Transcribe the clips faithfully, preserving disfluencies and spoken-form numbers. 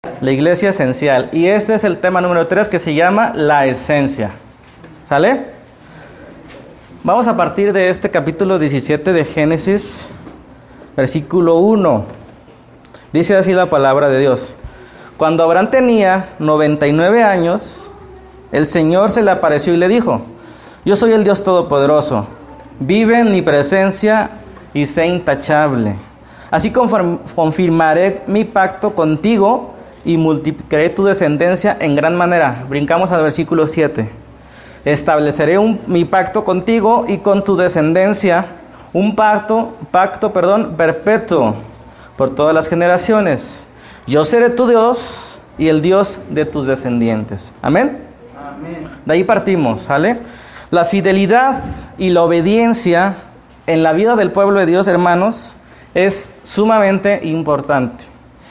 La iglesia esencial. Y este es el tema número tres, que se llama la esencia. ¿Sale? Vamos a partir de este capítulo diecisiete de Génesis, versículo uno. Dice así la palabra de Dios. Cuando Abraham tenía noventa y nueve años, el Señor se le apareció y le dijo: yo soy el Dios Todopoderoso, vive en mi presencia y sé intachable. Así confirmaré mi pacto contigo y multiplicaré tu descendencia en gran manera. Brincamos al versículo siete. Estableceré un, mi pacto contigo y con tu descendencia, un pacto, pacto, perdón, perpetuo por todas las generaciones. Yo seré tu Dios y el Dios de tus descendientes. Amén. Amén. De ahí partimos, ¿sale? La fidelidad y la obediencia en la vida del pueblo de Dios, hermanos, es sumamente importante.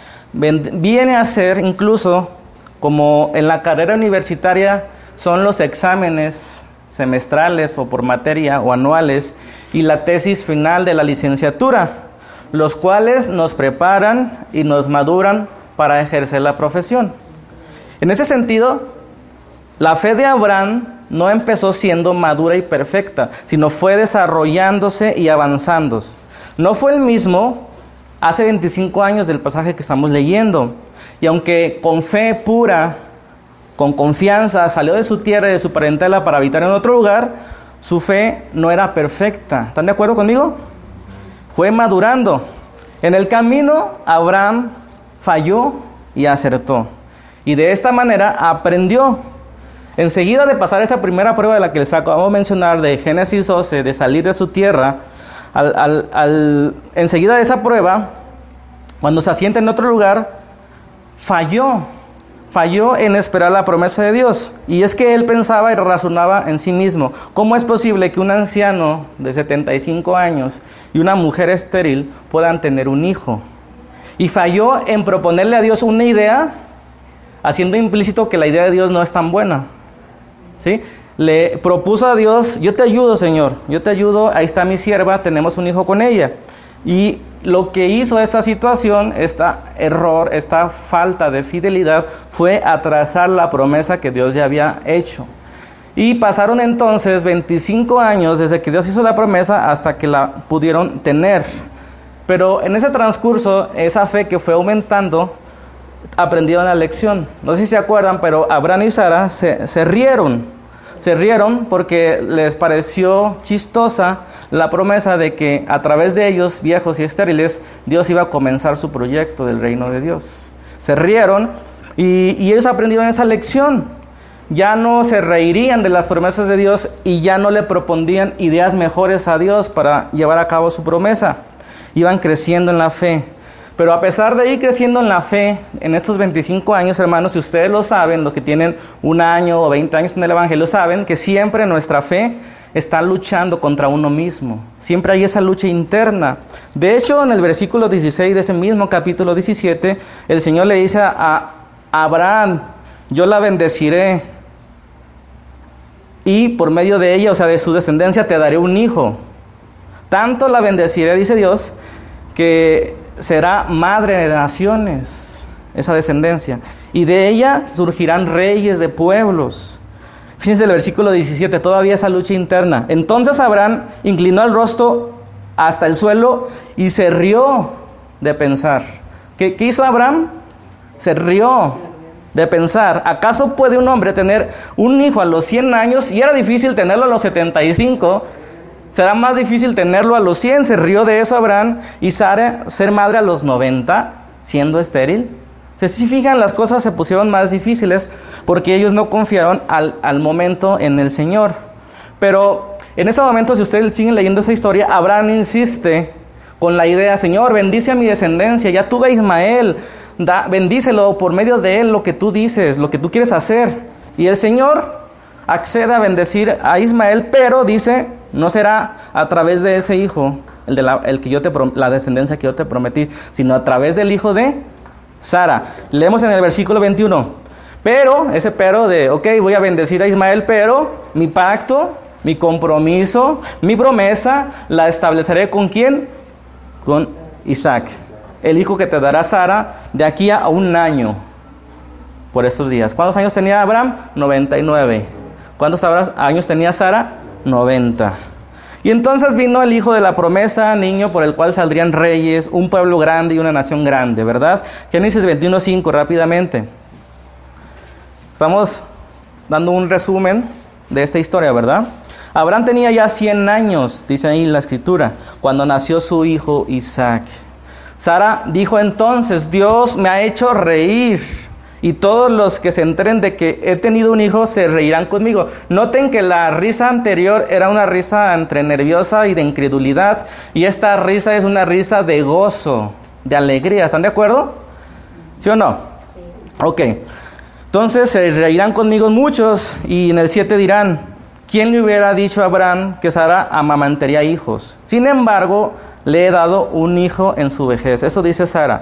Viene a ser incluso como en la carrera universitaria son los exámenes semestrales o por materia o anuales y la tesis final de la licenciatura, los cuales nos preparan y nos maduran para ejercer la profesión. En ese sentido, la fe de Abraham no empezó siendo madura y perfecta, sino fue desarrollándose y avanzándose. No fue el mismo hace veinticinco años del pasaje que estamos leyendo. Y aunque con fe pura, con confianza, salió de su tierra y de su parentela para habitar en otro lugar, su fe no era perfecta. ¿Están de acuerdo conmigo? Fue madurando. En el camino, Abraham falló y acertó. Y de esta manera aprendió. Enseguida de pasar esa primera prueba de la que les acabo de mencionar, de Génesis doce, de salir de su tierra, Al, al, al, enseguida de esa prueba, cuando se asienta en otro lugar, falló, falló en esperar la promesa de Dios. Y es que él pensaba y razonaba en sí mismo: ¿cómo es posible que un anciano de setenta y cinco años y una mujer estéril puedan tener un hijo? Y falló en proponerle a Dios una idea, haciendo implícito que la idea de Dios no es tan buena, ¿sí? Le propuso a Dios: yo te ayudo, Señor, yo te ayudo, ahí está mi sierva, tenemos un hijo con ella. Y lo que hizo esta situación, este error, esta falta de fidelidad, fue atrasar la promesa que Dios ya había hecho. Y pasaron entonces veinticinco años desde que Dios hizo la promesa hasta que la pudieron tener. Pero en ese transcurso, esa fe que fue aumentando, aprendieron la lección. No sé si se acuerdan, pero Abraham y Sara se, se rieron. Se rieron porque les pareció chistosa la promesa de que a través de ellos, viejos y estériles, Dios iba a comenzar su proyecto del reino de Dios. Se rieron y, y ellos aprendieron esa lección. Ya no se reirían de las promesas de Dios y ya no le propondían ideas mejores a Dios para llevar a cabo su promesa. Iban creciendo en la fe. Pero a pesar de ir creciendo en la fe, en estos veinticinco años, hermanos, si ustedes lo saben, los que tienen un año o veinte años en el Evangelio, saben que siempre nuestra fe está luchando contra uno mismo. Siempre hay esa lucha interna. De hecho, en el versículo dieciséis de ese mismo capítulo diecisiete, el Señor le dice a Abraham: yo la bendeciré y por medio de ella, o sea, de su descendencia, te daré un hijo. Tanto la bendeciré, dice Dios, que será madre de naciones, esa descendencia, y de ella surgirán reyes de pueblos. Fíjense el versículo diecisiete, todavía esa lucha interna. Entonces Abraham inclinó el rostro hasta el suelo y se rió de pensar. ¿Qué, qué hizo Abraham? Se rió de pensar: ¿acaso puede un hombre tener un hijo a los cien años? Y era difícil tenerlo a los setenta y cinco. Será más difícil tenerlo a los cien. Se rió de eso Abraham. Y Sara ser madre a los noventa, siendo estéril. Si se fijan, las cosas se pusieron más difíciles porque ellos no confiaron al, al momento en el Señor. Pero en ese momento, si ustedes siguen leyendo esa historia, Abraham insiste con la idea: Señor, bendice a mi descendencia, ya tuve a Ismael, da, bendícelo por medio de él, lo que tú dices, lo que tú quieres hacer. Y el Señor accede a bendecir a Ismael, pero dice: no será a través de ese hijo, el de la, el que yo te, la descendencia que yo te prometí, sino a través del hijo de Sara. Leemos en el versículo veintiuno. Pero, ese pero de, ok, voy a bendecir a Ismael, pero mi pacto, mi compromiso, mi promesa, la estableceré ¿con quién? Con Isaac, el hijo que te dará Sara de aquí a un año. por estos días. ¿Cuántos años tenía Abraham? noventa y nueve. ¿Cuántos años tenía Sara? noventa. Y entonces vino el hijo de la promesa, niño por el cual saldrían reyes, un pueblo grande y una nación grande, ¿verdad? Génesis veintiuno cinco, rápidamente. Estamos dando un resumen de esta historia, ¿verdad? Abraham tenía ya cien años, dice ahí la escritura, cuando nació su hijo Isaac. Sara dijo entonces: Dios me ha hecho reír, y todos los que se enteren de que he tenido un hijo se reirán conmigo. Noten que la risa anterior era una risa entre nerviosa y de incredulidad, y esta risa es una risa de gozo, de alegría. ¿Están de acuerdo? ¿Sí o no? Sí. Ok. Entonces se reirán conmigo muchos, y en el siete dirán: ¿quién le hubiera dicho a Abraham que Sara amamantaría hijos? Sin embargo, le he dado un hijo en su vejez. Eso dice Sara.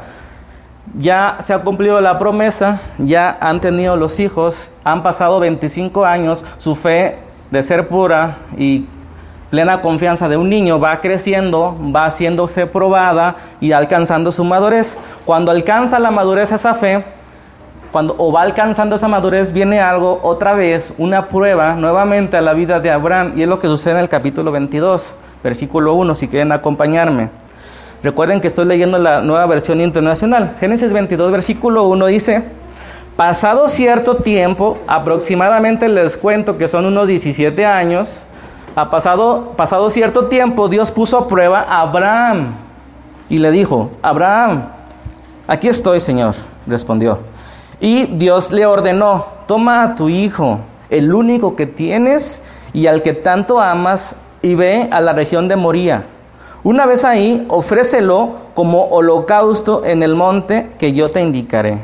Ya se ha cumplido la promesa, ya han tenido los hijos, han pasado veinticinco años, su fe de ser pura y plena confianza de un niño va creciendo, va haciéndose probada y alcanzando su madurez. Cuando alcanza la madurez esa fe, cuando o va alcanzando esa madurez, viene algo, otra vez, una prueba nuevamente a la vida de Abraham, y es lo que sucede en el capítulo veintidós, versículo uno, si quieren acompañarme. Recuerden que estoy leyendo la Nueva Versión Internacional. Génesis veintidós, versículo uno dice: pasado cierto tiempo, aproximadamente les cuento que son unos diecisiete años, ha pasado, pasado cierto tiempo, Dios puso a prueba a Abraham y le dijo: Abraham, aquí estoy, Señor, respondió. Y Dios le ordenó: toma a tu hijo, el único que tienes y al que tanto amas, y ve a la región de Moría. Una vez ahí, ofrécelo como holocausto en el monte que yo te indicaré.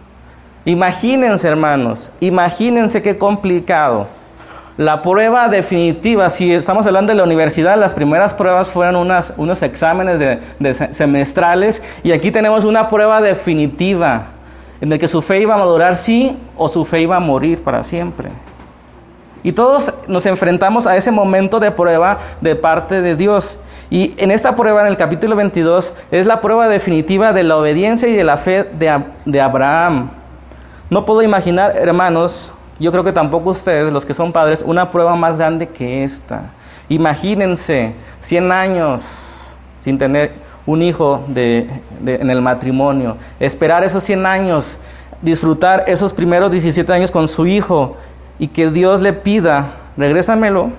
Imagínense, hermanos, imagínense qué complicado. La prueba definitiva, si estamos hablando de la universidad, las primeras pruebas fueron unas, unos exámenes de, de semestrales, y aquí tenemos una prueba definitiva, en el que su fe iba a madurar sí, o su fe iba a morir para siempre. Y todos nos enfrentamos a ese momento de prueba de parte de Dios. Y en esta prueba, en el capítulo veintidós, es la prueba definitiva de la obediencia y de la fe de, de Abraham. No puedo imaginar, hermanos, yo creo que tampoco ustedes, los que son padres, una prueba más grande que esta. Imagínense, cien años sin tener un hijo de, de, en el matrimonio, esperar esos cien años, disfrutar esos primeros diecisiete años con su hijo, y que Dios le pida: regrésamelo.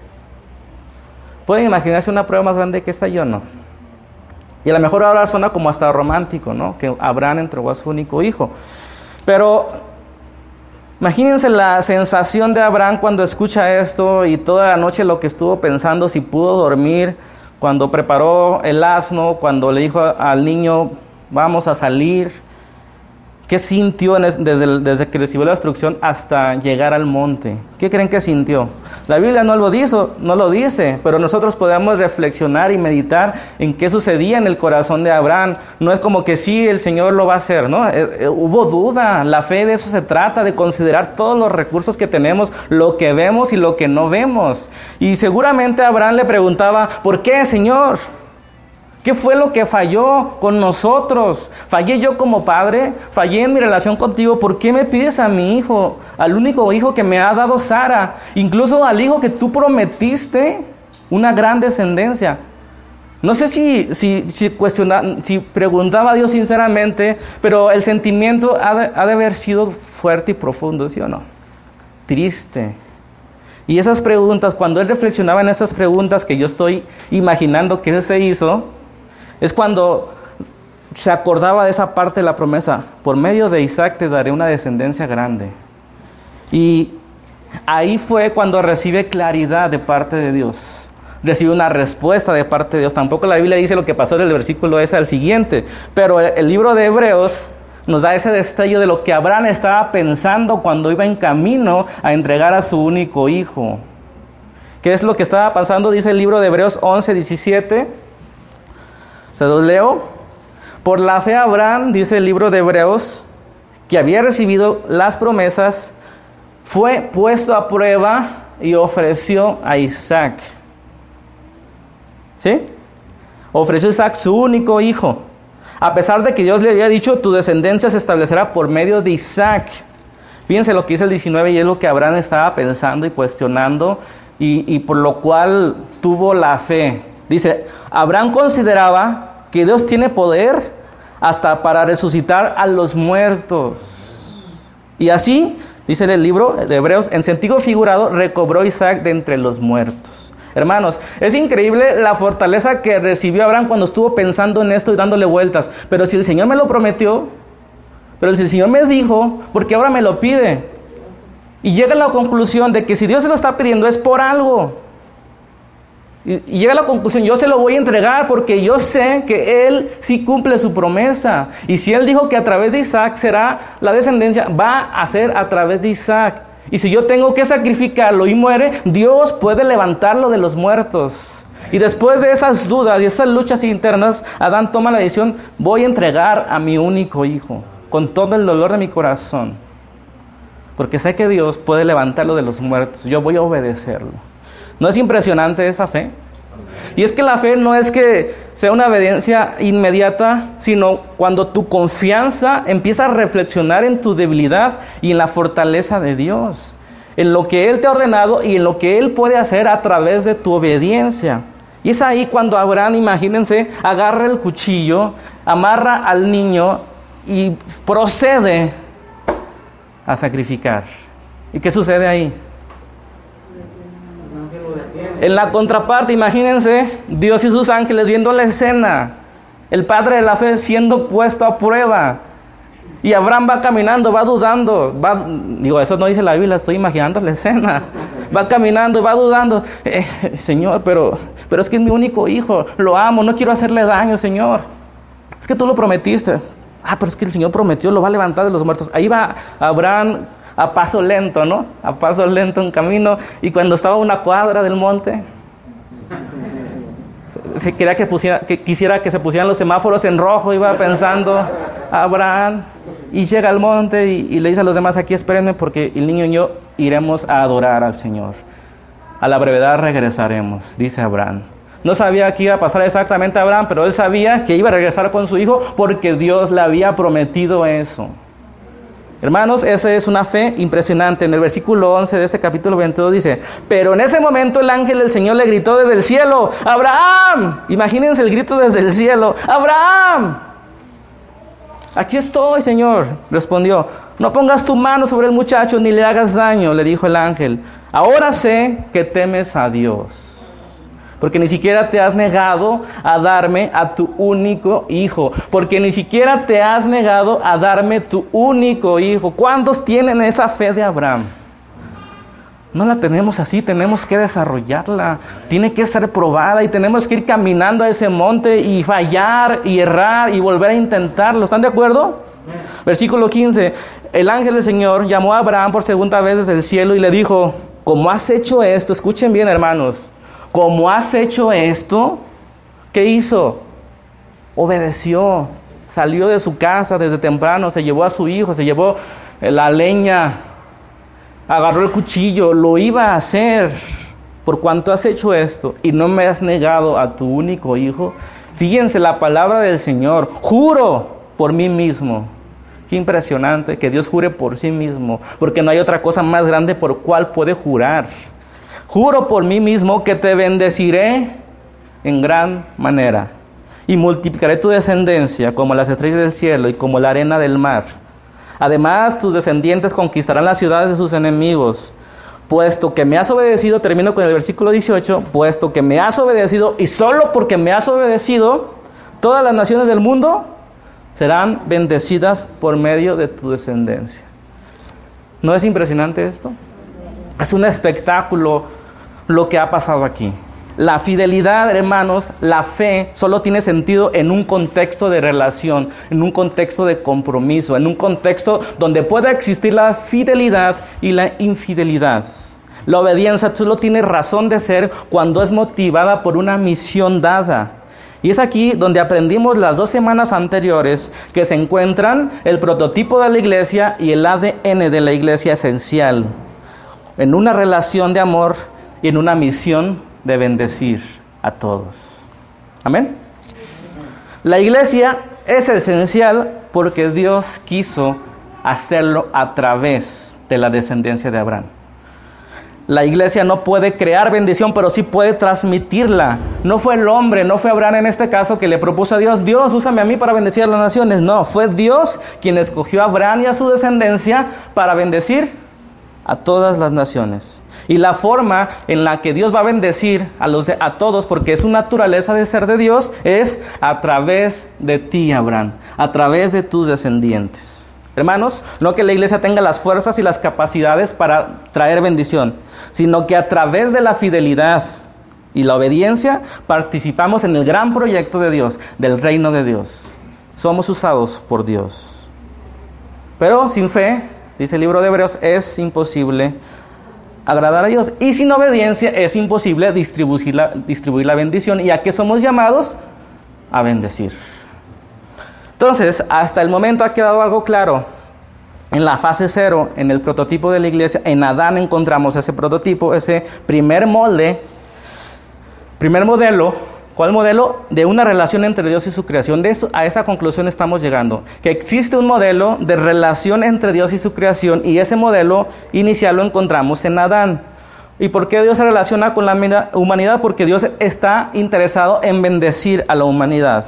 ¿Pueden imaginarse una prueba más grande que esta? Yo no. Y a lo mejor ahora suena como hasta romántico, ¿no? Que Abraham entregó a su único hijo. Pero imagínense la sensación de Abraham cuando escucha esto, y toda la noche lo que estuvo pensando, si pudo dormir, cuando preparó el asno, cuando le dijo al niño: vamos a salir. ¿Qué sintió desde, el, desde que recibió la instrucción hasta llegar al monte? ¿Qué creen que sintió? La Biblia no lo dice, no lo dice, pero nosotros podemos reflexionar y meditar en qué sucedía en el corazón de Abraham. No es como que sí, el Señor lo va a hacer, ¿no? Eh, eh, hubo duda. La fe de eso se trata, de considerar todos los recursos que tenemos, lo que vemos y lo que no vemos. Y seguramente Abraham le preguntaba: ¿por qué, Señor? ¿Qué fue lo que falló con nosotros? ¿Fallé yo como padre? ¿Fallé en mi relación contigo? ¿Por qué me pides a mi hijo, al único hijo que me ha dado Sara? Incluso al hijo que tú prometiste, una gran descendencia. No sé si, si, si, cuestiona, si preguntaba a Dios sinceramente, pero el sentimiento ha de, ha de haber sido fuerte y profundo, ¿sí o no? Triste. Y esas preguntas, cuando él reflexionaba en esas preguntas que yo estoy imaginando que se hizo, es cuando se acordaba de esa parte de la promesa: por medio de Isaac te daré una descendencia grande. Y ahí fue cuando recibe claridad de parte de Dios, recibe una respuesta de parte de Dios. Tampoco la Biblia dice lo que pasó del versículo ese al siguiente, pero el libro de Hebreos nos da ese destello de lo que Abraham estaba pensando cuando iba en camino a entregar a su único hijo. ¿Qué es lo que estaba pasando? Dice el libro de Hebreos once, diecisiete. Se los leo. Por la fe Abraham, dice el libro de Hebreos, que había recibido las promesas, fue puesto a prueba y ofreció a Isaac. ¿Sí? Ofreció a Isaac su único hijo, a pesar de que Dios le había dicho: tu descendencia se establecerá por medio de Isaac. Fíjense lo que dice el diecinueve, y es lo que Abraham estaba pensando y cuestionando, y, y por lo cual tuvo la fe. Dice, Abraham consideraba que Dios tiene poder hasta para resucitar a los muertos. Y así, dice el libro de Hebreos, en sentido figurado, recobró Isaac de entre los muertos. Hermanos, es increíble la fortaleza que recibió Abraham cuando estuvo pensando en esto y dándole vueltas. Pero si el Señor me lo prometió, pero si el Señor me dijo, ¿por qué ahora me lo pide? Y llega a la conclusión de que si Dios se lo está pidiendo es por algo. Y, y llega a la conclusión, yo se lo voy a entregar porque yo sé que Él sí cumple su promesa. Y si Él dijo que a través de Isaac será la descendencia, va a ser a través de Isaac. Y si yo tengo que sacrificarlo y muere, Dios puede levantarlo de los muertos. Y después de esas dudas y esas luchas internas, Adán toma la decisión, voy a entregar a mi único hijo, con todo el dolor de mi corazón. Porque sé que Dios puede levantarlo de los muertos, yo voy a obedecerlo. ¿No es impresionante esa fe? Y es que la fe no es que sea una obediencia inmediata, sino cuando tu confianza empieza a reflexionar en tu debilidad y en la fortaleza de Dios, en lo que Él te ha ordenado y en lo que Él puede hacer a través de tu obediencia. Y es ahí cuando Abraham, imagínense, agarra el cuchillo, amarra al niño y procede a sacrificar. ¿Y qué sucede ahí? En la contraparte, imagínense, Dios y sus ángeles viendo la escena, el padre de la fe siendo puesto a prueba, y Abraham va caminando, va dudando, va, digo, eso no dice la Biblia, estoy imaginando la escena, va caminando, va dudando, eh, Señor, pero, pero es que es mi único hijo, lo amo, no quiero hacerle daño, Señor, es que tú lo prometiste, ah, pero es que el Señor prometió, lo va a levantar de los muertos. Ahí va Abraham a paso lento, ¿no? A paso lento en camino, y cuando estaba a una cuadra del monte, se quería que, pusiera, que quisiera que se pusieran los semáforos en rojo, iba pensando Abraham, y llega al monte y, y le dice a los demás, aquí espérenme porque el niño y yo iremos a adorar al Señor. A la brevedad regresaremos, dice Abraham. No sabía qué iba a pasar exactamente a Abraham, pero él sabía que iba a regresar con su hijo porque Dios le había prometido eso. Hermanos, esa es una fe impresionante. En el versículo once de este capítulo veintidós dice, pero en ese momento el ángel del Señor le gritó desde el cielo, ¡Abraham! Imagínense el grito desde el cielo, ¡Abraham! Aquí estoy, Señor, respondió. No pongas tu mano sobre el muchacho ni le hagas daño, le dijo el ángel. Ahora sé que temes a Dios, porque ni siquiera te has negado a darme a tu único hijo. Porque ni siquiera te has negado a darme tu único hijo. ¿Cuántos tienen esa fe de Abraham? No la tenemos así, tenemos que desarrollarla. Tiene que ser probada y tenemos que ir caminando a ese monte y fallar y errar y volver a intentarlo. ¿Están de acuerdo? Versículo quince. El ángel del Señor llamó a Abraham por segunda vez desde el cielo y le dijo, ¿cómo has hecho esto? Escuchen bien, hermanos. Como has hecho esto, ¿qué hizo? Obedeció, salió de su casa desde temprano, se llevó a su hijo, se llevó la leña, agarró el cuchillo, lo iba a hacer. Por cuanto has hecho esto y no me has negado a tu único hijo, fíjense la palabra del Señor, juro por mí mismo. Qué impresionante que Dios jure por sí mismo, porque no hay otra cosa más grande por cual puede jurar. Juro por mí mismo que te bendeciré en gran manera y multiplicaré tu descendencia como las estrellas del cielo y como la arena del mar. Además, tus descendientes conquistarán las ciudades de sus enemigos. Puesto que me has obedecido, termino con el versículo dieciocho, puesto que me has obedecido y solo porque me has obedecido, todas las naciones del mundo serán bendecidas por medio de tu descendencia. ¿No es impresionante esto? Es un espectáculo lo que ha pasado aquí. La fidelidad, hermanos, la fe solo tiene sentido en un contexto de relación, en un contexto de compromiso, en un contexto donde pueda existir la fidelidad y la infidelidad. La obediencia solo tiene razón de ser cuando es motivada por una misión dada. Y es aquí donde aprendimos las dos semanas anteriores que se encuentran el prototipo de la iglesia y el A D N de la iglesia esencial, en una relación de amor y en una misión de bendecir a todos. Amén. La iglesia es esencial porque Dios quiso hacerlo a través de la descendencia de Abraham. La iglesia no puede crear bendición, pero sí puede transmitirla. No fue el hombre, no fue Abraham en este caso que le propuso a Dios, Dios, úsame a mí para bendecir a las naciones. No, fue Dios quien escogió a Abraham y a su descendencia para bendecir a todas las naciones. Y la forma en la que Dios va a bendecir a, los de, a todos, porque es su naturaleza de ser de Dios, es a través de ti, Abraham, a través de tus descendientes. Hermanos, no que la iglesia tenga las fuerzas y las capacidades para traer bendición, sino que a través de la fidelidad y la obediencia participamos en el gran proyecto de Dios, del reino de Dios. Somos usados por Dios. Pero sin fe, dice el libro de Hebreos, es imposible agradar a Dios. Y sin obediencia es imposible distribuir la, distribuir la bendición. ¿Y a qué somos llamados? A bendecir. Entonces, hasta el momento ha quedado algo claro. En la fase cero, en el prototipo de la iglesia, en Adán encontramos ese prototipo, ese primer molde, primer modelo. ¿Cuál modelo? De una relación entre Dios y su creación. De eso, a esa conclusión estamos llegando. Que existe un modelo de relación entre Dios y su creación, y ese modelo inicial lo encontramos en Adán. ¿Y por qué Dios se relaciona con la humanidad? Porque Dios está interesado en bendecir a la humanidad.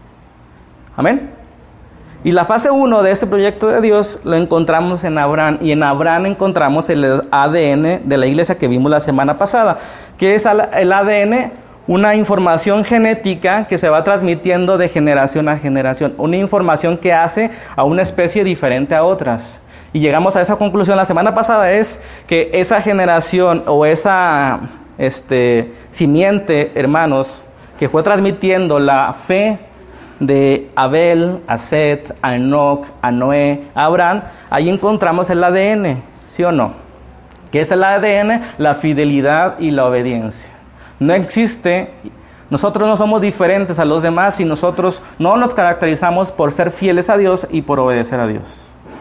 Amén. Y la fase uno de este proyecto de Dios lo encontramos en Abraham, y en Abraham encontramos el A D N de la iglesia que vimos la semana pasada, que es el A D N, una información genética que se va transmitiendo de generación a generación, una información que hace a una especie diferente a otras. Y llegamos a esa conclusión la semana pasada, es que esa generación o esa este, simiente, hermanos, que fue transmitiendo la fe de Abel, a Set, a Enoc, a Noé, a Abraham, ahí encontramos el A D N, ¿sí o no? ¿Qué es el A D N? La fidelidad y la obediencia. No existe, nosotros no somos diferentes a los demás y nosotros no nos caracterizamos por ser fieles a Dios y por obedecer a Dios.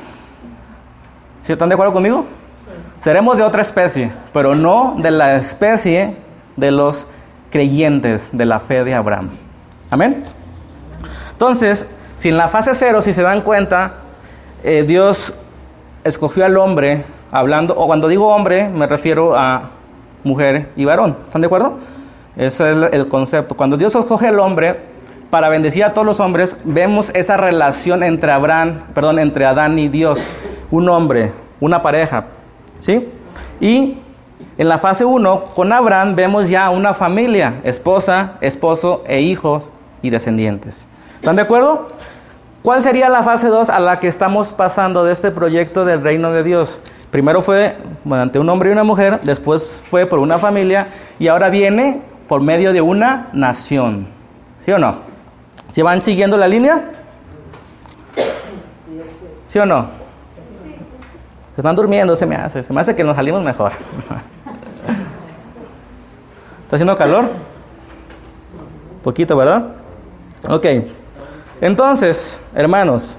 ¿Sí están de acuerdo conmigo? Sí. Seremos de otra especie, pero no de la especie de los creyentes de la fe de Abraham. ¿Amén? Entonces, si en la fase cero, si se dan cuenta, eh, Dios escogió al hombre, hablando, o cuando digo hombre, me refiero a mujer y varón. ¿Están de acuerdo? Ese es el, el concepto. Cuando Dios escoge al hombre para bendecir a todos los hombres, vemos esa relación entre Abraham, perdón, entre Adán y Dios. Un hombre, una pareja, ¿sí? Y en la fase uno, con Abraham vemos ya una familia, esposa, esposo e hijos y descendientes. ¿Están de acuerdo? ¿Cuál sería la fase dos a la que estamos pasando de este proyecto del reino de Dios? Primero fue mediante un hombre y una mujer, después fue por una familia, y ahora viene por medio de una nación. ¿Sí o no? ¿Sí van siguiendo la línea? ¿Sí o no? Se están durmiendo, se me hace. Se me hace que nos salimos mejor. ¿Está haciendo calor? Poquito, ¿verdad? Ok. Entonces, hermanos,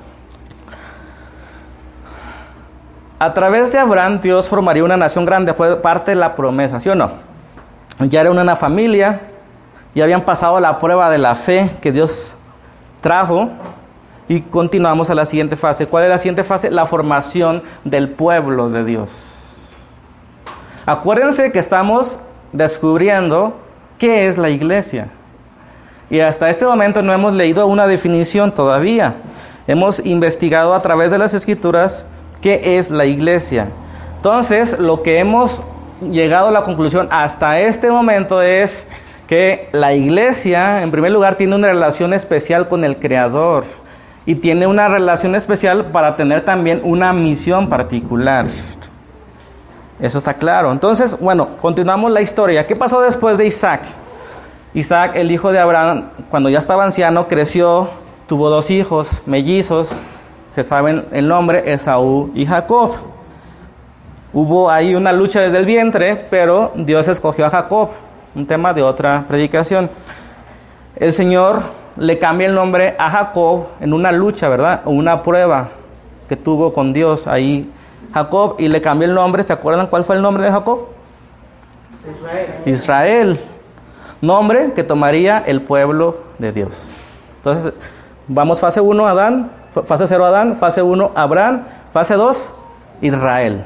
a través de Abraham Dios formaría una nación grande, fue parte de la promesa, ¿sí o no? Ya era una familia, ya habían pasado la prueba de la fe que Dios trajo, y continuamos a la siguiente fase. ¿Cuál es la siguiente fase? La formación del pueblo de Dios. Acuérdense que estamos descubriendo qué es la iglesia. Y hasta este momento no hemos leído una definición todavía. Hemos investigado a través de las Escrituras qué es la iglesia. Entonces, lo que hemos llegado a la conclusión hasta este momento es que la iglesia, en primer lugar, tiene una relación especial con el Creador. Y tiene una relación especial para tener también una misión particular. Eso está claro. Entonces, bueno, continuamos la historia. ¿Qué pasó después de Isaac? Isaac, el hijo de Abraham, cuando ya estaba anciano, creció, tuvo dos hijos mellizos, se saben el nombre, Esaú y Jacob. Hubo ahí una lucha desde el vientre, pero Dios escogió a Jacob, un tema de otra predicación. El Señor le cambia el nombre a Jacob en una lucha, ¿verdad? O una prueba que tuvo con Dios ahí Jacob, y le cambia el nombre. ¿Se acuerdan cuál fue el nombre de Jacob? Israel. Israel. Nombre que tomaría el pueblo de Dios. Entonces, vamos fase uno, Adán, fase cero, Adán, fase uno, Abraham, fase dos, Israel.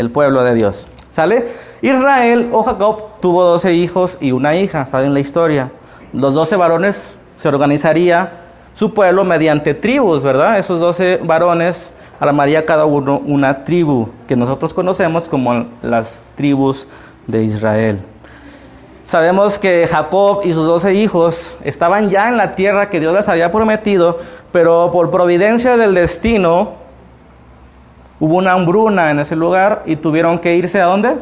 el pueblo de Dios. ¿Sale? Israel o Jacob tuvo doce hijos y una hija, ¿saben la historia? Los doce varones se organizaría su pueblo mediante tribus, ¿verdad? Esos doce varones armaría cada uno una tribu que nosotros conocemos como las tribus de Israel. Sabemos que Jacob y sus doce hijos estaban ya en la tierra que Dios les había prometido, pero por providencia del destino hubo una hambruna en ese lugar y tuvieron que irse ¿a dónde?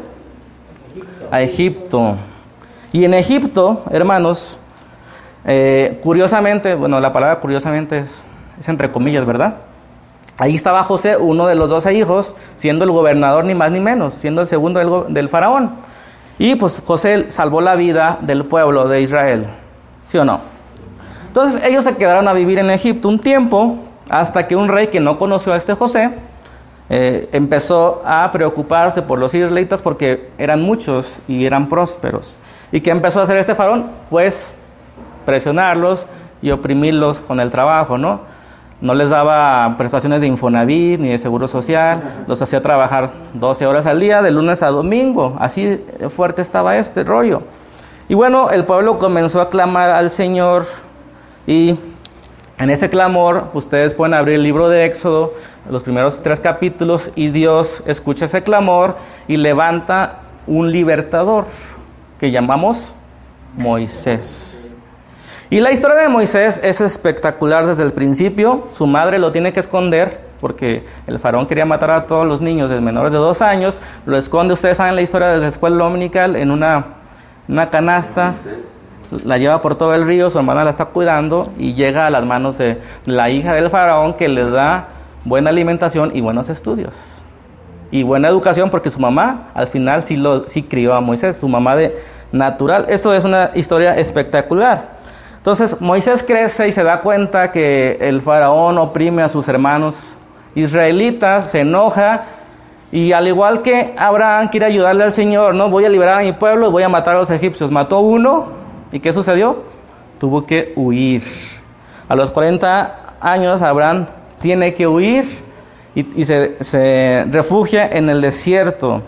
A Egipto. Y en Egipto, hermanos, eh, curiosamente, bueno, la palabra curiosamente es, es entre comillas, ¿verdad? Ahí estaba José, uno de los doce hijos, siendo el gobernador ni más ni menos, siendo el segundo del, del faraón. Y pues José salvó la vida del pueblo de Israel, ¿sí o no? Entonces ellos se quedaron a vivir en Egipto un tiempo, hasta que un rey que no conoció a este José, eh, empezó a preocuparse por los israelitas porque eran muchos y eran prósperos. ¿Y qué empezó a hacer este faraón? Pues presionarlos y oprimirlos con el trabajo, ¿no? No les daba prestaciones de Infonavit ni de Seguro Social, los hacía trabajar doce horas al día, de lunes a domingo. Así fuerte estaba este rollo. Y bueno, el pueblo comenzó a clamar al Señor, y en ese clamor, ustedes pueden abrir el libro de Éxodo, los primeros tres capítulos, y Dios escucha ese clamor y levanta un libertador que llamamos Moisés. Y la historia de Moisés es espectacular desde el principio. Su madre lo tiene que esconder porque el faraón quería matar a todos los niños de menores de dos años. Lo esconde, ustedes saben la historia desde la escuela dominical, en una, una canasta. La lleva por todo el río, su hermana la está cuidando y llega a las manos de la hija del faraón, que les da buena alimentación y buenos estudios. Y buena educación, porque su mamá al final sí, lo, sí crió a Moisés, su mamá de natural. Esto es una historia espectacular. Entonces Moisés crece y se da cuenta que el faraón oprime a sus hermanos israelitas, se enoja, y al igual que Abraham quiere ayudarle al Señor, ¿no? Voy a liberar a mi pueblo y voy a matar a los egipcios. Mató uno, ¿y qué sucedió? Tuvo que huir. A los cuarenta años Abraham tiene que huir y, y se, se refugia en el desierto.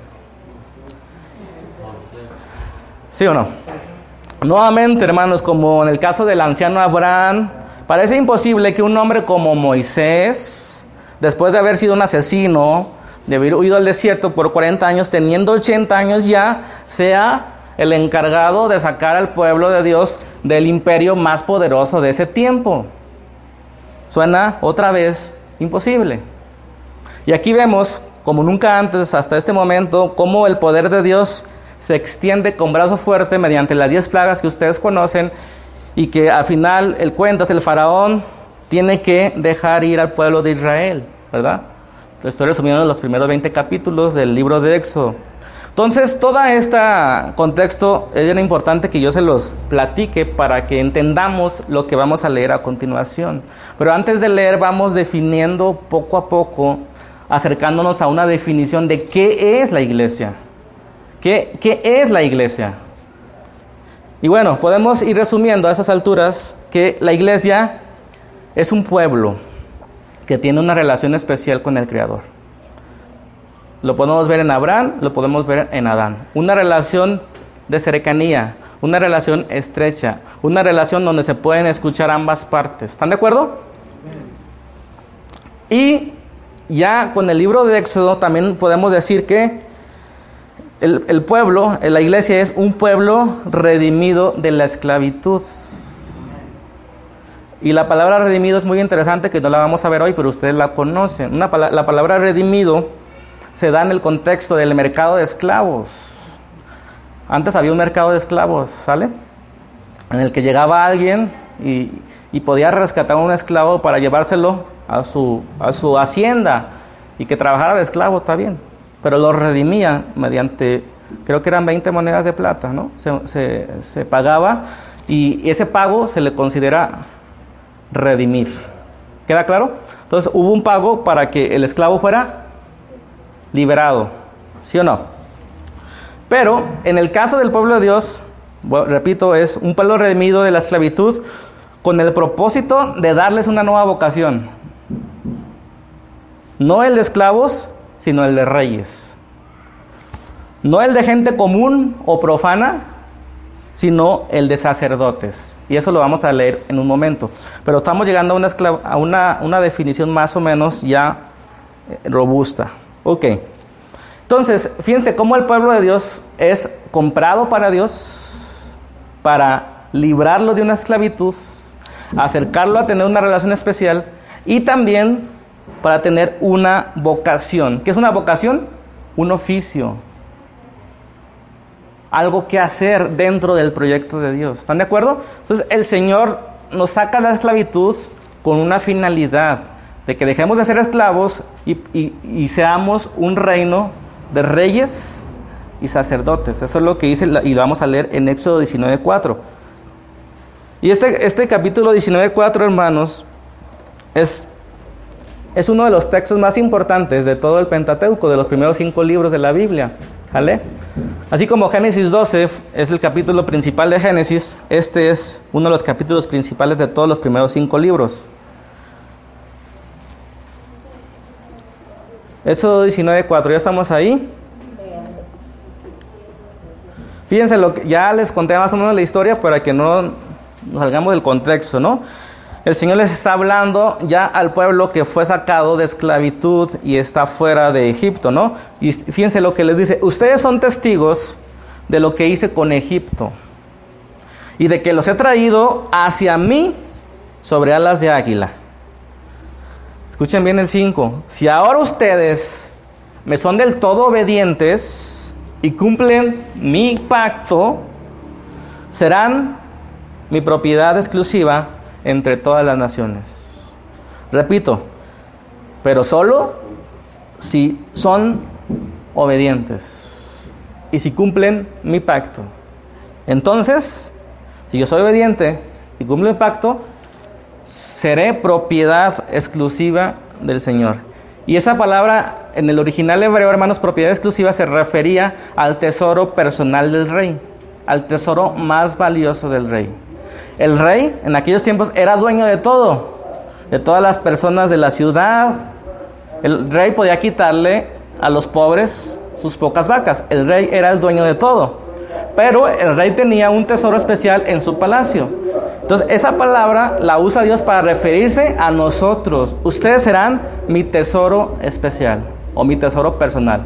¿Sí o no? Nuevamente, hermanos, como en el caso del anciano Abraham, parece imposible que un hombre como Moisés, después de haber sido un asesino, de haber huido al desierto por cuarenta años, teniendo ochenta años ya, sea el encargado de sacar al pueblo de Dios del imperio más poderoso de ese tiempo. Suena otra vez imposible. Y aquí vemos, como nunca antes hasta este momento, cómo el poder de Dios se extiende con brazo fuerte mediante las diez plagas que ustedes conocen, y que al final el cuentas, el faraón tiene que dejar ir al pueblo de Israel, ¿verdad? Lo estoy resumiendo en los primeros veinte capítulos del libro de Éxodo. Entonces, todo este contexto es importante que yo se los platique para que entendamos lo que vamos a leer a continuación. Pero antes de leer, vamos definiendo poco a poco, acercándonos a una definición de qué es la iglesia. ¿Qué, ¿Qué es la iglesia? Y bueno, podemos ir resumiendo a esas alturas que la iglesia es un pueblo que tiene una relación especial con el Creador. Lo podemos ver en Abraham, lo podemos ver en Adán. Una relación de cercanía, una relación estrecha, una relación donde se pueden escuchar ambas partes. ¿Están de acuerdo? Y ya con el libro de Éxodo también podemos decir que El, el pueblo, la iglesia es un pueblo redimido de la esclavitud. Y la palabra redimido es muy interesante, que no la vamos a ver hoy, pero ustedes la conocen. Una, la palabra redimido se da en el contexto del mercado de esclavos. Antes había un mercado de esclavos, ¿sale? En el que llegaba alguien y, y podía rescatar a un esclavo para llevárselo a su, a su hacienda, y que trabajara de esclavo, está bien. Pero lo redimía mediante, creo que eran veinte monedas de plata, ¿no? Se, se, se pagaba, y ese pago se le considera redimir. ¿Queda claro? Entonces hubo un pago para que el esclavo fuera liberado, ¿sí o no? Pero en el caso del pueblo de Dios, bueno, repito, es un pueblo redimido de la esclavitud con el propósito de darles una nueva vocación. No el de esclavos, sino el de reyes. No el de gente común o profana, sino el de sacerdotes. Y eso lo vamos a leer en un momento. Pero estamos llegando a una, esclav- a una, una definición más o menos ya eh, robusta. Ok. Entonces, fíjense cómo el pueblo de Dios es comprado para Dios, para librarlo de una esclavitud, acercarlo a tener una relación especial y también para tener una vocación. ¿Qué es una vocación? Un oficio. Algo que hacer dentro del proyecto de Dios. ¿Están de acuerdo? Entonces el Señor nos saca de la esclavitud con una finalidad, de que dejemos de ser esclavos y, y, y seamos un reino de reyes y sacerdotes. Eso es lo que dice y lo vamos a leer en Éxodo diecinueve cuatro. Y este, este capítulo diecinueve cuatro, hermanos, es, es uno de los textos más importantes de todo el Pentateuco, de los primeros cinco libros de la Biblia. ¿Vale? Así como Génesis doce es el capítulo principal de Génesis, este es uno de los capítulos principales de todos los primeros cinco libros. Éxodo diecinueve cuatro, ¿ya estamos ahí? Fíjense, lo que, ya les conté más o menos la historia para que no nos salgamos del contexto, ¿no? El Señor les está hablando ya al pueblo que fue sacado de esclavitud y está fuera de Egipto, ¿no? Y fíjense lo que les dice: ustedes son testigos de lo que hice con Egipto y de que los he traído hacia mí sobre alas de águila. Escuchen bien el cinco. Si ahora ustedes me son del todo obedientes y cumplen mi pacto, serán mi propiedad exclusiva entre todas las naciones. Repito, pero solo si son obedientes y si cumplen mi pacto. Entonces, si yo soy obediente y cumplo el pacto, seré propiedad exclusiva del Señor. Y esa palabra en el original hebreo, hermanos, propiedad exclusiva, se refería al tesoro personal del rey, al tesoro más valioso del rey. El rey en aquellos tiempos era dueño de todo, de todas las personas de la ciudad. El rey podía quitarle a los pobres sus pocas vacas. El rey era el dueño de todo, pero el rey tenía un tesoro especial en su palacio. Entonces esa palabra la usa Dios para referirse a nosotros. Ustedes serán mi tesoro especial o mi tesoro personal.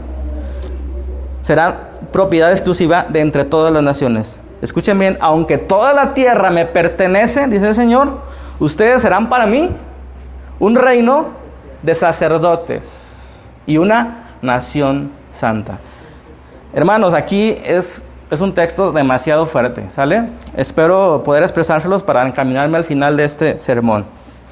Serán propiedad exclusiva de entre todas las naciones. Escuchen bien, aunque toda la tierra me pertenece, dice el Señor, ustedes serán para mí un reino de sacerdotes y una nación santa. Hermanos, aquí es, es un texto demasiado fuerte, ¿sale? Espero poder expresárselos para encaminarme al final de este sermón.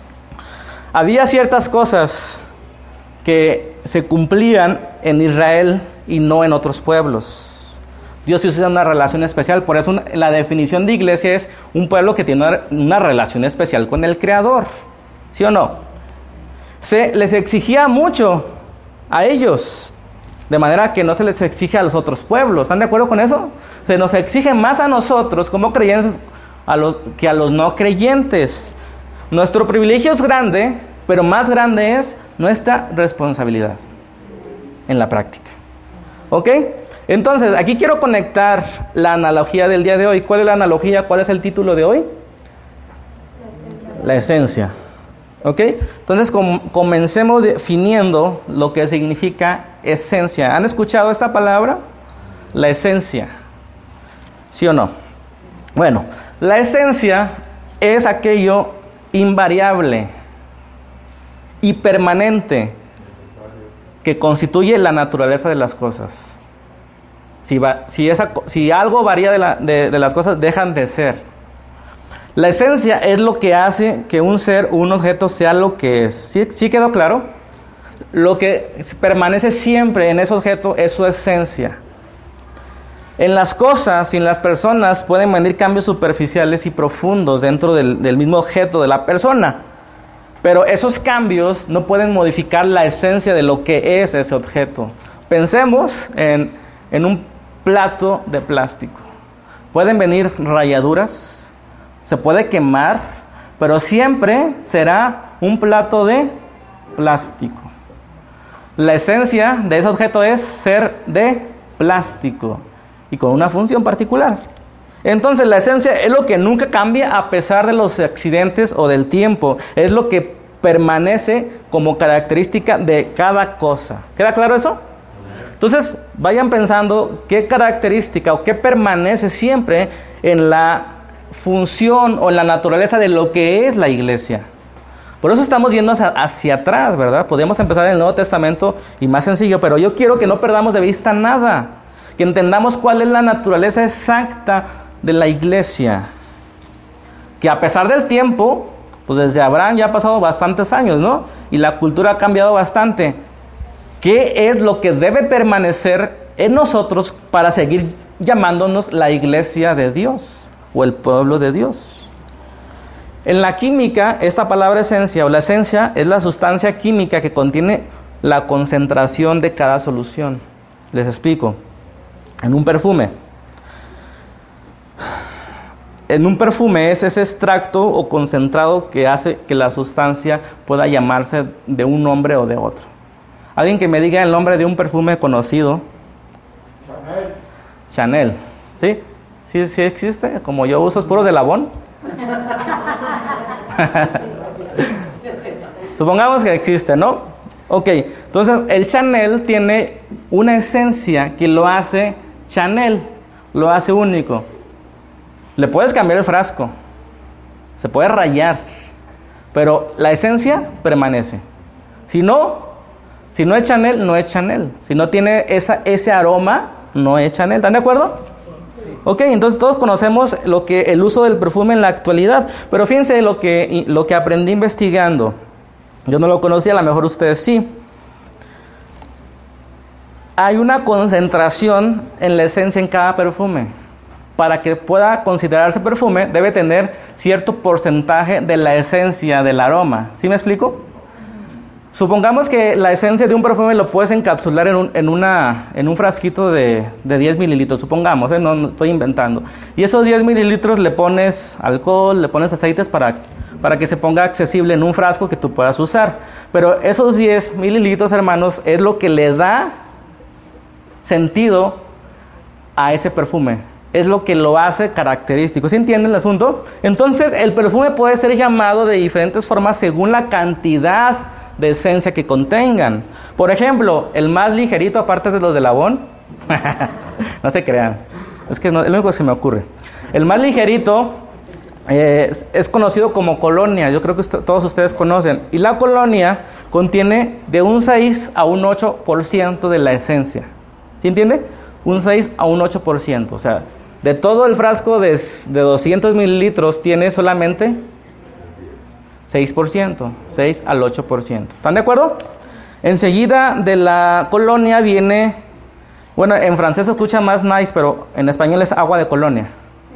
Había ciertas cosas que se cumplían en Israel y no en otros pueblos. Dios usa una relación especial, por eso una, la definición de iglesia es un pueblo que tiene una, una relación especial con el Creador, ¿sí o no? Se les exigía mucho a ellos, de manera que no se les exige a los otros pueblos. ¿Están de acuerdo con eso? Se nos exige más a nosotros como creyentes a los, que a los no creyentes. Nuestro privilegio es grande, pero más grande es nuestra responsabilidad en la práctica. ¿Ok? Entonces, aquí quiero conectar la analogía del día de hoy. ¿Cuál es la analogía? ¿Cuál es el título de hoy? La esencia. ¿Ok? Entonces, com- comencemos definiendo lo que significa esencia. ¿Han escuchado esta palabra? La esencia. ¿Sí o no? Bueno, la esencia es aquello invariable y permanente que constituye la naturaleza de las cosas. Si, va, si, esa, si algo varía de, la, de, de las cosas, dejan de ser. La esencia es lo que hace que un ser o un objeto sea lo que es. ¿Sí, sí quedó claro? Lo que permanece siempre en ese objeto es su esencia. En las cosas y en las personas pueden venir cambios superficiales y profundos dentro del, del mismo objeto de la persona. Pero esos cambios no pueden modificar la esencia de lo que es ese objeto. Pensemos en, en un plato de plástico. Pueden venir rayaduras, se puede quemar, pero siempre será un plato de plástico. La esencia de ese objeto es ser de plástico y con una función particular. Entonces la esencia es lo que nunca cambia a pesar de los accidentes o del tiempo. Es lo que permanece como característica de cada cosa. ¿Queda claro eso? Entonces vayan pensando qué característica o qué permanece siempre en la función o en la naturaleza de lo que es la iglesia. Por eso estamos yendo hacia, hacia atrás, ¿verdad? Podríamos empezar en el Nuevo Testamento y más sencillo, pero yo quiero que no perdamos de vista nada, que entendamos cuál es la naturaleza exacta de la iglesia, que a pesar del tiempo, pues desde Abraham ya ha pasado bastantes años, ¿no? Y la cultura ha cambiado bastante. ¿Qué es lo que debe permanecer en nosotros para seguir llamándonos la iglesia de Dios o el pueblo de Dios? En la química, esta palabra esencia o la esencia es la sustancia química que contiene la concentración de cada solución. Les explico. En un perfume. En un perfume es ese extracto o concentrado que hace que la sustancia pueda llamarse de un nombre o de otro. Alguien que me diga el nombre de un perfume conocido. Chanel. Chanel. ¿Sí? ¿Sí, sí existe? Como yo uso, es puro de Labón. Supongamos que existe, ¿no? Ok, entonces el Chanel tiene una esencia que lo hace Chanel, lo hace único. Le puedes cambiar el frasco, se puede rayar, pero la esencia permanece. Si no, si no es Chanel, no es Chanel. Si no tiene esa, ese aroma, no es Chanel. ¿Están de acuerdo? Ok, entonces todos conocemos lo que el uso del perfume en la actualidad, pero fíjense lo que, lo que aprendí investigando. Yo no lo conocía, a lo mejor ustedes sí. Hay una concentración en la esencia en cada perfume. Para que pueda considerarse perfume, debe tener cierto porcentaje de la esencia del aroma. ¿Sí me explico? Supongamos que la esencia de un perfume lo puedes encapsular en un, en una, en un frasquito de, de diez mililitros, supongamos, ¿eh? no, no estoy inventando. Y esos diez mililitros le pones alcohol, le pones aceites para, para que se ponga accesible en un frasco que tú puedas usar. Pero esos diez mililitros, hermanos, es lo que le da sentido a ese perfume. Es lo que lo hace característico. ¿Sí entienden el asunto? Entonces, el perfume puede ser llamado de diferentes formas según la cantidad de esencia que contengan. Por ejemplo, el más ligerito, aparte de los de Labón, no se crean, es que no, es lo único que se me ocurre. El más ligerito eh, es, es conocido como colonia, yo creo que usted, todos ustedes conocen, y la colonia contiene de un seis a un ocho por ciento de la esencia. ¿Sí entiende? Un seis a un ocho por ciento, o sea, de todo el frasco de, de doscientos mililitros tiene solamente seis por ciento, seis al ocho por ciento. ¿Están de acuerdo? Enseguida de la colonia viene, bueno, en francés se escucha más nice, pero en español es agua de colonia.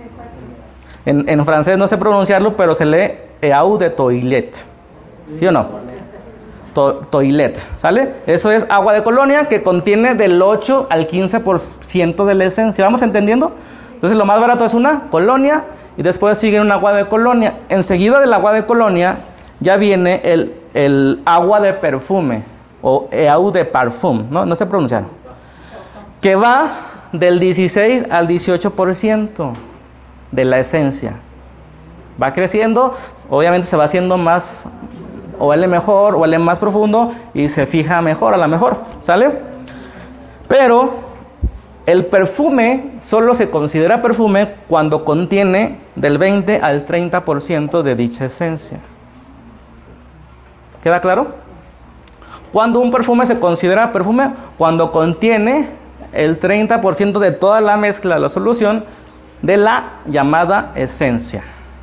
En, en francés no sé pronunciarlo, pero se lee eau de toilette. ¿Sí o no? To, toilette, ¿sale? Eso es agua de colonia que contiene del ocho al quince por ciento de la esencia. ¿Vamos entendiendo? Entonces lo más barato es una colonia y después sigue un agua de colonia. Enseguida del agua de colonia ya viene el, el agua de perfume o eau de parfum, ¿no? No sé pronunciar. Que va del dieciséis al dieciocho por ciento de la esencia. Va creciendo, obviamente se va haciendo más, o huele mejor, o huele más profundo y se fija mejor a la mejor, ¿sale? Pero el perfume solo se considera perfume cuando contiene del veinte al treinta por ciento de dicha esencia. ¿Queda claro? Cuando un perfume se considera perfume, cuando contiene el treinta por ciento de toda la mezcla, la solución de la llamada esencia.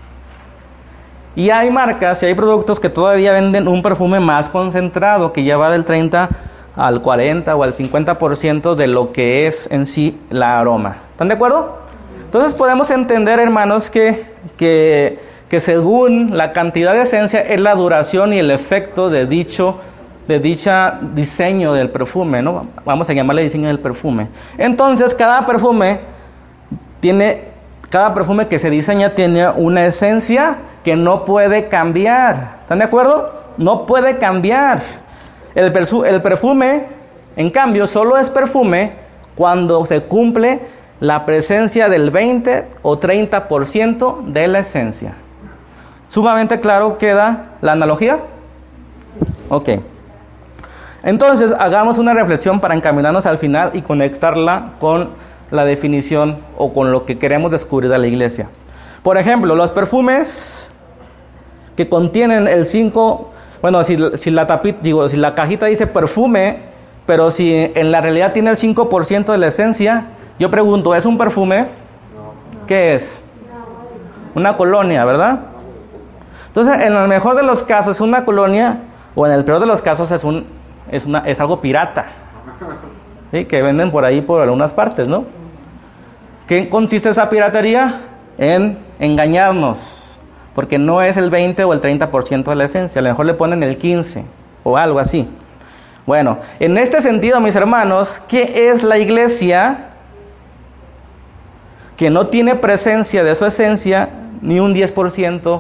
Y hay marcas y hay productos que todavía venden un perfume más concentrado, que ya va del treinta al cuarenta o al cincuenta por ciento de lo que es en sí la aroma. ¿Están de acuerdo? Entonces podemos entender, hermanos, que, que, que según la cantidad de esencia es la duración y el efecto de dicho de dicha diseño del perfume, ¿no? Vamos a llamarle diseño del perfume. Entonces, cada perfume tiene, cada perfume que se diseña tiene una esencia que no puede cambiar. ¿Están de acuerdo? No puede cambiar. El, persu- el perfume, en cambio, solo es perfume cuando se cumple la presencia del veinte o treinta por ciento de la esencia. ¿Sumamente claro queda la analogía? Ok. Entonces, hagamos una reflexión para encaminarnos al final y conectarla con la definición o con lo que queremos descubrir de la iglesia. Por ejemplo, los perfumes que contienen el cinco, bueno, si, si, la tapita, digo, si la cajita dice perfume, pero si en la realidad tiene el cinco por ciento de la esencia, yo pregunto, ¿es un perfume? No. ¿Qué es? Una colonia, ¿verdad? Entonces, en el mejor de los casos es una colonia, o en el peor de los casos es un es una es algo pirata, ¿sí? Que venden por ahí por algunas partes, ¿no? ¿Qué consiste esa piratería? En engañarnos, porque no es el veinte o el treinta por ciento de la esencia, a lo mejor le ponen el quince o algo así. Bueno, en este sentido, mis hermanos, ¿qué es la iglesia? Que no tiene presencia de su esencia, ni un diez por ciento,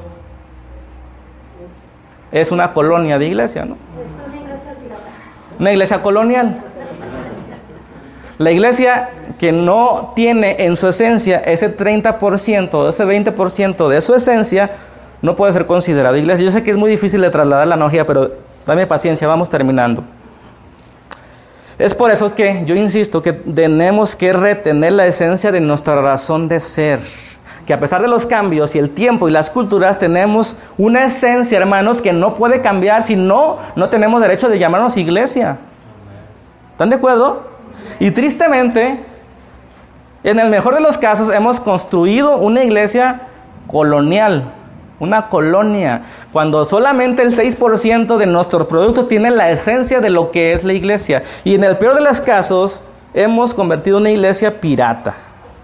es una colonia de iglesia, ¿no? Es una iglesia pirata. Una iglesia colonial. La iglesia que no tiene en su esencia ese treinta por ciento, ese veinte por ciento de su esencia, no puede ser considerada iglesia. Yo sé que es muy difícil de trasladar la analogía, pero dame paciencia, vamos terminando. Es por eso que yo insisto que tenemos que retener la esencia de nuestra razón de ser. Que a pesar de los cambios y el tiempo y las culturas, tenemos una esencia, hermanos, que no puede cambiar. Si no, no tenemos derecho de llamarnos iglesia. ¿Están de acuerdo? Y tristemente, en el mejor de los casos, hemos construido una iglesia colonial, una colonia, cuando solamente el seis por ciento de nuestros productos tienen la esencia de lo que es la iglesia. Y en el peor de los casos, hemos convertido una iglesia pirata.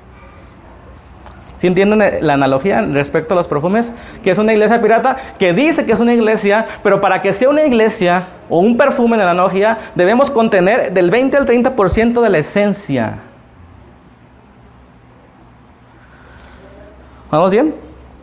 ¿Sí entienden la analogía respecto a los perfumes? Que es una iglesia pirata que dice que es una iglesia, pero para que sea una iglesia o un perfume en la analogía, debemos contener del veinte al treinta por ciento de la esencia. ¿Vamos bien?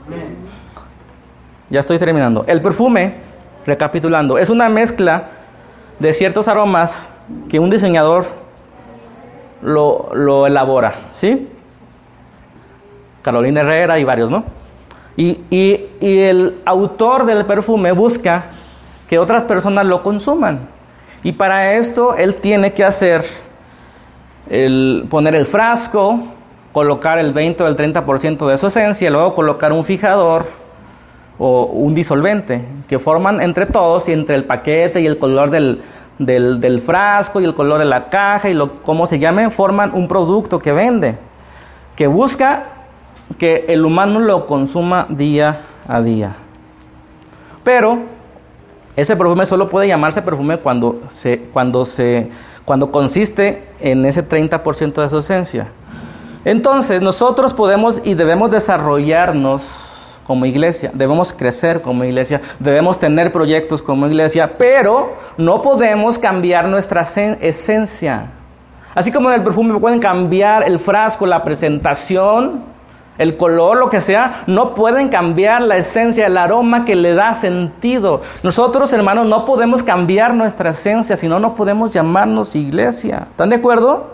Ya estoy terminando. El perfume, recapitulando, es una mezcla de ciertos aromas que un diseñador lo, lo elabora, ¿sí? Carolina Herrera y varios, ¿no? Y, y, y el autor del perfume busca que otras personas lo consuman. Y para esto él tiene que hacer, el, poner el frasco, colocar el veinte o el treinta por ciento de su esencia, y luego colocar un fijador o un disolvente, que forman entre todos y entre el paquete y el color del, del, del frasco y el color de la caja y lo como se llame, forman un producto que vende, que busca que el humano lo consuma día a día. Pero ese perfume solo puede llamarse perfume cuando se, cuando se, cuando consiste en ese treinta por ciento de su esencia. Entonces nosotros podemos y debemos desarrollarnos como iglesia, debemos crecer como iglesia, debemos tener proyectos como iglesia, pero no podemos cambiar nuestra esencia. Así como en el perfume pueden cambiar el frasco, la presentación, el color, lo que sea, no pueden cambiar la esencia, el aroma que le da sentido. Nosotros, hermanos, no podemos cambiar nuestra esencia, si no, no podemos llamarnos iglesia. ¿Están de acuerdo?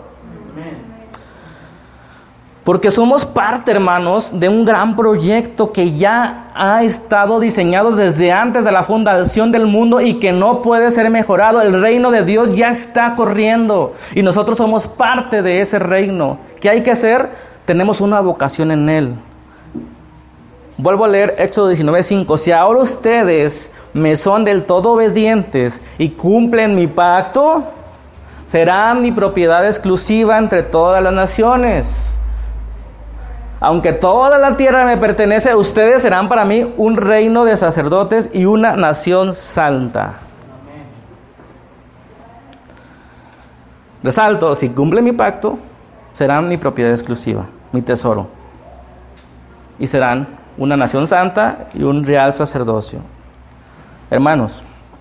Porque somos parte, hermanos, de un gran proyecto que ya ha estado diseñado desde antes de la fundación del mundo y que no puede ser mejorado. El reino de Dios ya está corriendo y nosotros somos parte de ese reino. ¿Qué hay que hacer? Tenemos una vocación en Él. Vuelvo a leer Éxodo diecinueve cinco. Si ahora ustedes me son del todo obedientes y cumplen mi pacto, serán mi propiedad exclusiva entre todas las naciones. Aunque toda la tierra me pertenece, ustedes serán para mí un reino de sacerdotes y una nación santa. Resalto, si cumplen mi pacto, serán mi propiedad exclusiva, mi tesoro. Y serán una nación santa y un real sacerdocio. Hermanos,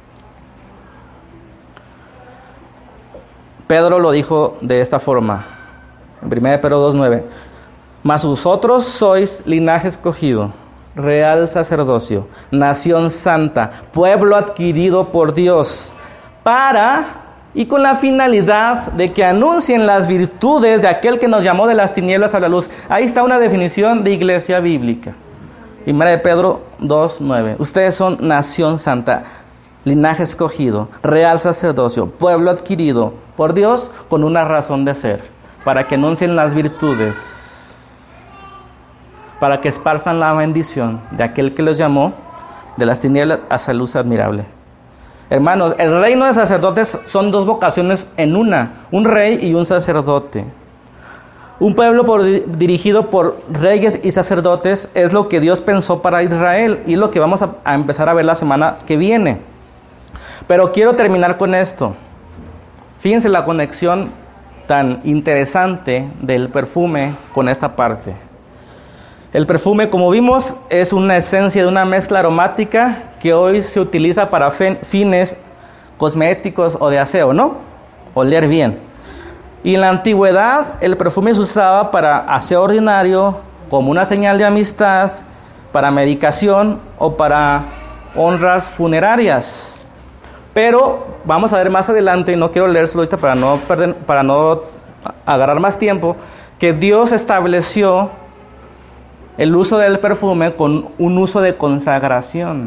Pedro lo dijo de esta forma, en primera de Pedro dos nueve. Mas vosotros sois linaje escogido, real sacerdocio, nación santa, pueblo adquirido por Dios, para y con la finalidad de que anuncien las virtudes de aquel que nos llamó de las tinieblas a la luz. Ahí está una definición de iglesia bíblica. Primera de Pedro dos, nueve. Ustedes son nación santa, linaje escogido, real sacerdocio, pueblo adquirido por Dios con una razón de ser, para que anuncien las virtudes, para que esparzan la bendición de aquel que los llamó de las tinieblas a su luz admirable. Hermanos, el reino de sacerdotes son dos vocaciones en una, un rey y un sacerdote. Un pueblo por, dirigido por reyes y sacerdotes es lo que Dios pensó para Israel y es lo que vamos a, a empezar a ver la semana que viene. Pero quiero terminar con esto. Fíjense la conexión tan interesante del perfume con esta parte. El perfume, como vimos, es una esencia de una mezcla aromática que hoy se utiliza para fines cosméticos o de aseo, ¿no? Oler bien. Y en la antigüedad el perfume se usaba para aseo ordinario, como una señal de amistad, para medicación o para honras funerarias. Pero vamos a ver más adelante, y no quiero leérselo ahorita para no perder, para no agarrar más tiempo, que Dios estableció el uso del perfume con un uso de consagración.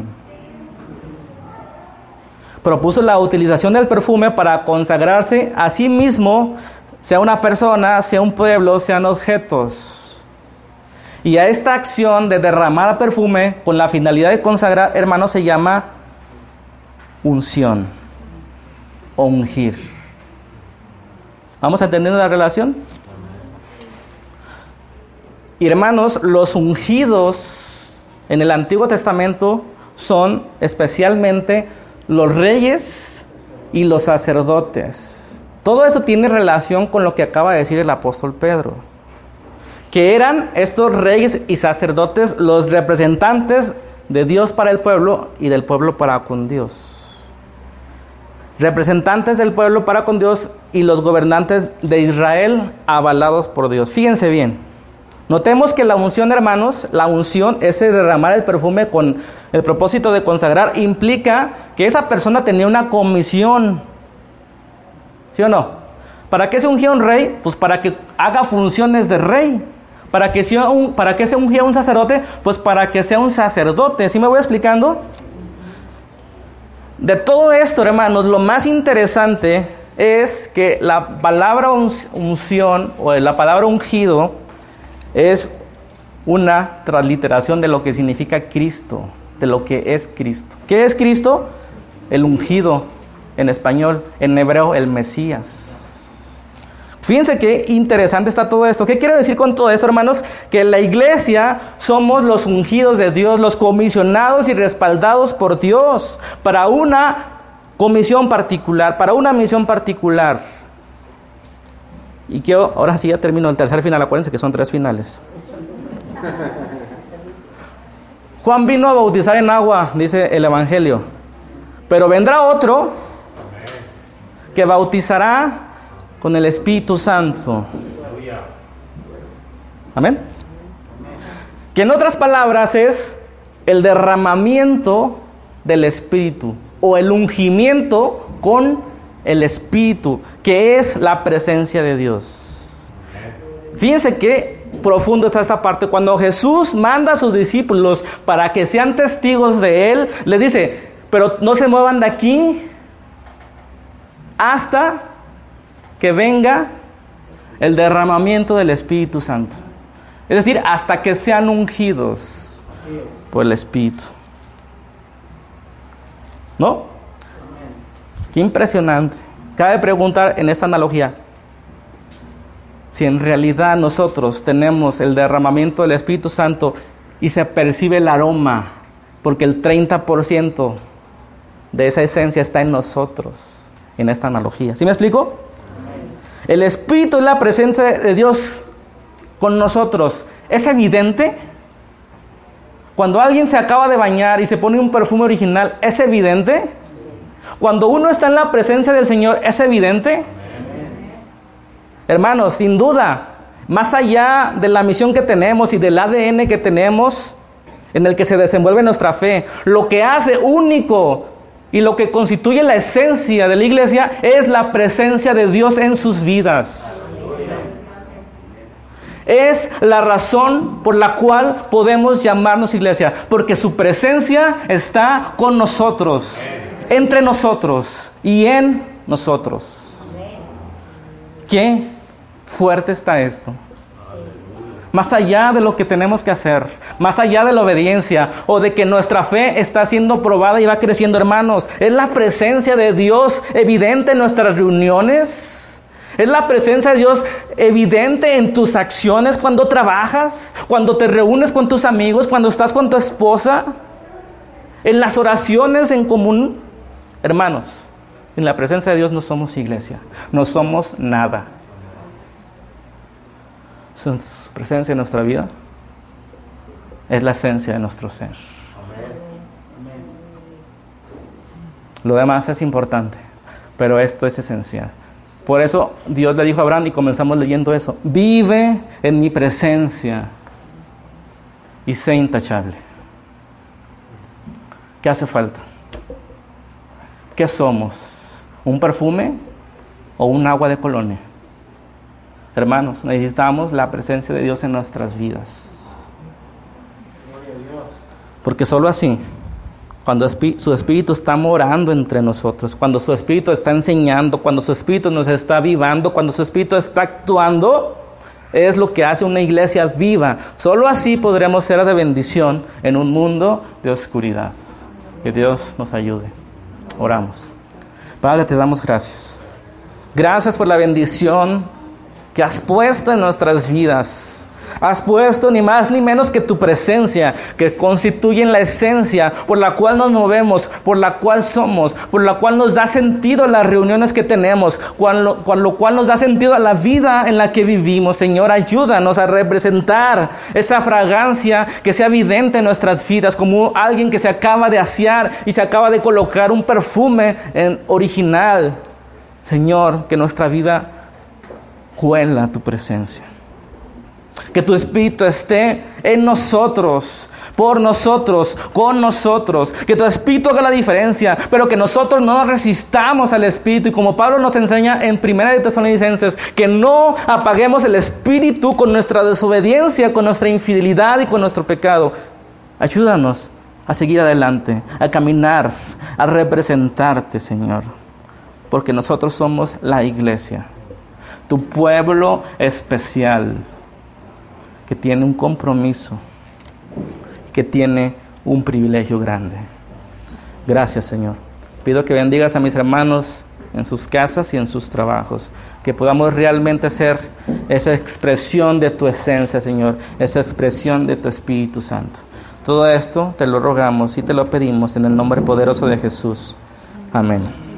Propuso la utilización del perfume para consagrarse a sí mismo, sea una persona, sea un pueblo, sean objetos. Y a esta acción de derramar perfume con la finalidad de consagrar, hermanos, se llama unción o ungir. ¿Vamos entendiendo la relación? Y hermanos, los ungidos en el Antiguo Testamento son especialmente los reyes y los sacerdotes. Todo eso tiene relación con lo que acaba de decir el apóstol Pedro, que eran estos reyes y sacerdotes los representantes de Dios para el pueblo y del pueblo para con Dios. Representantes del pueblo para con Dios y los gobernantes de Israel avalados por Dios. Fíjense bien. Notemos que la unción, hermanos, la unción, ese derramar el perfume con el propósito de consagrar, implica que esa persona tenía una comisión. ¿Sí o no? ¿Para qué se ungía un rey? Pues para que haga funciones de rey. ¿Para qué se, un, para qué se ungía un sacerdote? Pues para que sea un sacerdote. ¿Sí me voy explicando? De todo esto, hermanos, lo más interesante es que la palabra unción o la palabra ungido es una transliteración de lo que significa Cristo, de lo que es Cristo. ¿Qué es Cristo? El ungido en español, en hebreo el Mesías. Fíjense qué interesante está todo esto. ¿Qué quiere decir con todo esto, hermanos? Que la iglesia somos los ungidos de Dios, los comisionados y respaldados por Dios para una comisión particular, para una misión particular. Y quiero, ahora sí ya termino el tercer final, acuérdense que son tres finales. Juan vino a bautizar en agua, dice el Evangelio, pero vendrá otro que bautizará con el Espíritu Santo. Amén. Que en otras palabras es el derramamiento del Espíritu o el ungimiento con el Espíritu, que es la presencia de Dios. Fíjense qué profundo está esta parte. Cuando Jesús manda a sus discípulos para que sean testigos de Él, les dice, pero no se muevan de aquí hasta que venga el derramamiento del Espíritu Santo. Es decir, hasta que sean ungidos por el Espíritu. ¿No? Qué impresionante. Cabe preguntar en esta analogía si en realidad nosotros tenemos el derramamiento del Espíritu Santo y se percibe el aroma, porque el treinta por ciento de esa esencia está en nosotros, en esta analogía. ¿Sí me explico? El Espíritu es la presencia de Dios con nosotros. ¿Es evidente? Cuando alguien se acaba de bañar y se pone un perfume original, ¿es evidente? Cuando uno está en la presencia del Señor, ¿es evidente? Hermanos, sin duda, más allá de la misión que tenemos y del A D N que tenemos, en el que se desenvuelve nuestra fe, lo que hace único Y lo que constituye la esencia de la iglesia es la presencia de Dios en sus vidas. Es la razón por la cual podemos llamarnos iglesia, porque su presencia está con nosotros, entre nosotros y en nosotros. Qué fuerte está esto. Más allá de lo que tenemos que hacer, más allá de la obediencia o de que nuestra fe está siendo probada y va creciendo, hermanos, es la presencia de Dios evidente en nuestras reuniones. Es la presencia de Dios evidente en tus acciones cuando trabajas, cuando te reúnes con tus amigos, cuando estás con tu esposa, en las oraciones en común. Hermanos, en la presencia de Dios no somos iglesia, no somos nada. Su presencia en nuestra vida es la esencia de nuestro ser. Lo demás es importante, pero esto es esencial. Por eso Dios le dijo a Abraham, y comenzamos leyendo eso: vive en mi presencia y sé intachable. ¿Qué hace falta? ¿Qué somos? ¿Un perfume o un agua de colonia? Hermanos, necesitamos la presencia de Dios en nuestras vidas. Porque solo así, cuando su Espíritu está morando entre nosotros, cuando su Espíritu está enseñando, cuando su Espíritu nos está avivando, cuando su Espíritu está actuando, es lo que hace una iglesia viva. Solo así podremos ser de bendición en un mundo de oscuridad. Que Dios nos ayude. Oramos. Padre, te damos gracias. Gracias por la bendición que has puesto en nuestras vidas. Has puesto ni más ni menos que tu presencia, que constituye la esencia por la cual nos movemos, por la cual somos, por la cual nos da sentido a las reuniones que tenemos, con lo, con lo cual nos da sentido a la vida en la que vivimos. Señor, ayúdanos a representar esa fragancia que sea evidente en nuestras vidas, como alguien que se acaba de asear y se acaba de colocar un perfume en original. Señor, que nuestra vida huela tu presencia. Que tu Espíritu esté en nosotros, por nosotros, con nosotros. Que tu Espíritu haga la diferencia, pero que nosotros no resistamos al Espíritu. Y como Pablo nos enseña en Primera de Tesalonicenses, que no apaguemos el Espíritu con nuestra desobediencia, con nuestra infidelidad y con nuestro pecado. Ayúdanos a seguir adelante, a caminar, a representarte, Señor. Porque nosotros somos la iglesia, tu pueblo especial, que tiene un compromiso, que tiene un privilegio grande. Gracias, Señor. Pido que bendigas a mis hermanos en sus casas y en sus trabajos, que podamos realmente ser esa expresión de tu esencia, Señor, esa expresión de tu Espíritu Santo. Todo esto te lo rogamos y te lo pedimos en el nombre poderoso de Jesús. Amén.